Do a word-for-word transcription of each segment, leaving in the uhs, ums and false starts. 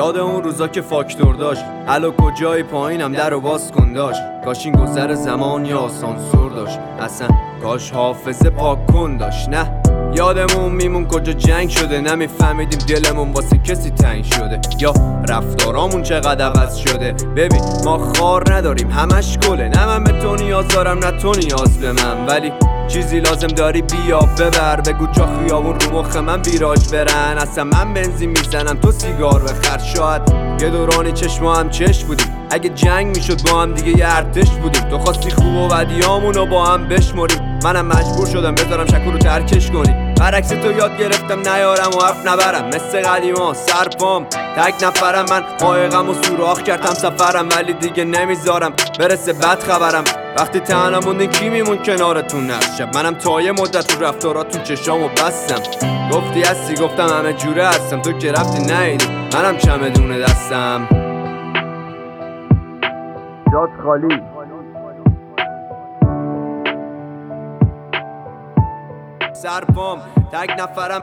یاد اون روزا که فاکتور داشت الو کجای پایینم در رو باز کن داشت کاش این گذر زمان یا آسانسور داشت اصلا کاش حافظه پاک کن داشت نه یادمون میمون کجا جنگ شده نمیفهمیدیم دلمون واسه کسی تنگ شده یا رفتارامون چقدر عوض شده ببین ما خار نداریم همش گله نه من به تو نیاز دارم نه تو نیاز به من ولی چیزی لازم داری بیا ببر بگو جا خیابون رو مخ من ویراج برن اصلا من بنزین میزنم تو سیگار بخر شاید یه دورانی چشما هم چش بودیم اگه جنگ میشد با هم دیگه یه ارتش بودیم تو خواستی خوب و بدیامونو با هم بشمریم منم مجبور شدم بذارم شکو رو ترکش کنی برعکس تو یاد گرفتم نیارم و حرف نبرم مثل قدیما سرپام تک نفرم من قایقم و سوراخ کردم سفرم ولی دیگه نمیذارم برسه بد خبرم وقتی تنها موندین کی میمون کنارتون نقش شب منم تا یه مدت رو رفتاراتون چشامو بستم گفتی هستی گفتم همه جوره هستم تو که رفتی نیدی منم چمدونه دستم جات خالی سرپام تک نفرم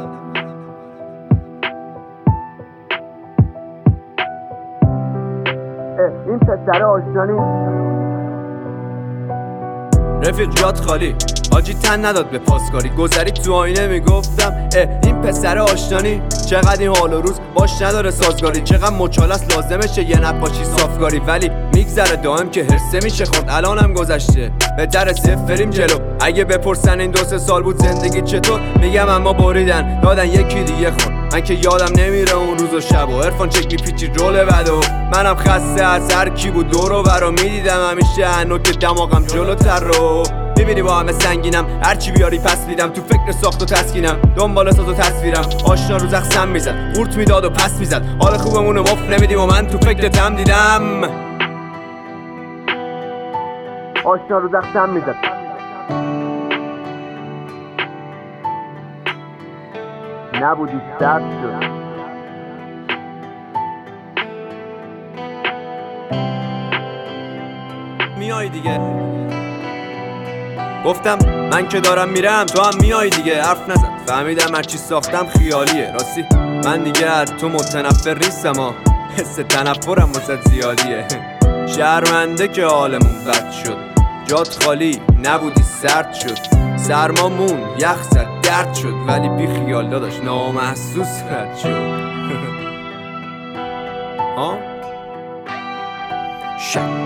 این پسر آشنانی رفیق جات خالی حاجی تن نداد به پاسکاری گذری تو آینه میگفتم اه این پسر آشنانی چقدر این حال و روز باش نداره سازگاری چقدر مچالست لازمشه یه نباشی صافگاری ولی میگذره دائم که هرسه میشه خورد الانم گذشته بهتره صفر بریم جلو اگه بپرسن این دو سه سال بود زندگی چطور میگم اما بریدن دادن یکی دیگه خورد من که یادم نمیره اون روز و شب و عرفان چک میپیچی رول بد و منم خسته از هر کی بود دور و برا میدیدم همیشه انو که دماغم جلوتر رو میبینی با همه سنگینم هرچی بیاری پس میدم تو فکر ساخت و تسکینم دنبال ساز و تصویرم آشنا رو زخم میزد قورت میداد و پس میزد حال خوبمونو مفت نمیدیم و من تو فکرتم دیدم آشنا رو زخم میزد نبودی سرد شد میای دیگه گفتم من که دارم میرم تو هم میای دیگه حرف نزد فهمیدم هرچی ساختم خیالیه راستی من دیگه از تو متنفر نیستم ها حس تنفرم واسه زیادیه شرمنده که حالمون بد شد جات خالی نبودی سرد شد سرمامون یخ زد درد شد ولی بی خیال داداش نامحسوس رد شد ها شک